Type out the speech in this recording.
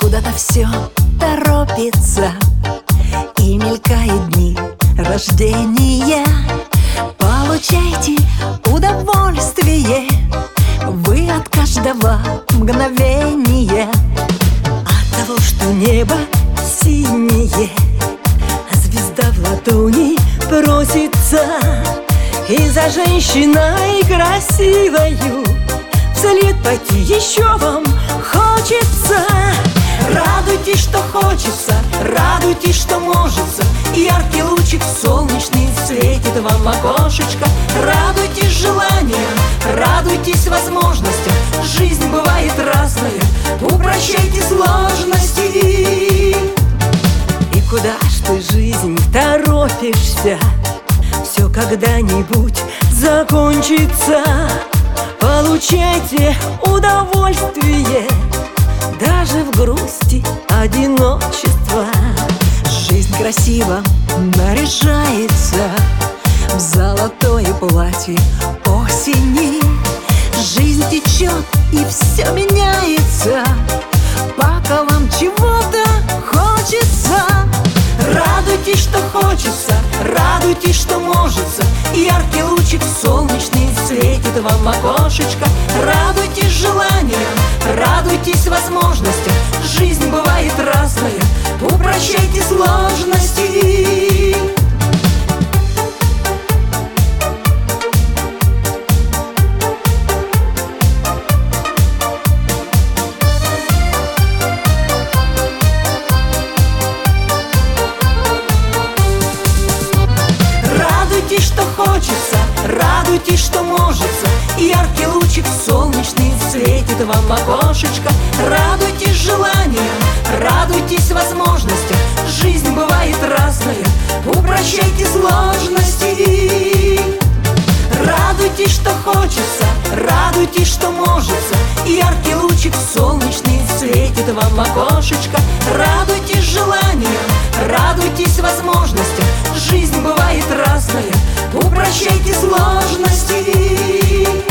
Куда-то все торопится, и мелькают дни рождения. Получайте удовольствие вы от каждого мгновения. От того, что небо синее, а звезда в ладони просится, и за женщиной красивою вслед пойти еще вам хочется. Радуйтесь, что хочется, радуйтесь, что можется, яркий лучик солнечный светит вам в окошечко. Радуйтесь желаниям, радуйтесь возможностям, жизнь бывает разная, упрощайте сложности. И куда ж ты, жизнь, торопишься? Все когда-нибудь закончится. Получайте удовольствие даже в грусти одиночества. Жизнь красиво наряжается в золотое платье осени. Жизнь течет и все меняется, пока вам чего-то хочется. Радуйтесь, что хочется, радуйтесь, что можется, яркий лучик солнечный светит вам в окошечко. Радуйтесь желаниям, радуйтесь возможностям, жизнь бывает разная, упрощайте сложности. Радуйтесь, что хочется, радуйтесь, что можется, яркий лучик солнечный светит вам в окошечко. Радуйтесь желаниям, радуйтесь возможностям, жизнь бывает разная, упрощайте сложности. Радуйтесь, что хочется, радуйтесь, что можется, яркий лучик солнечный светит вам в окошечко. Радуйтесь желаниям, радуйтесь возможностям, жизнь бывает разная, упрощайте сложности.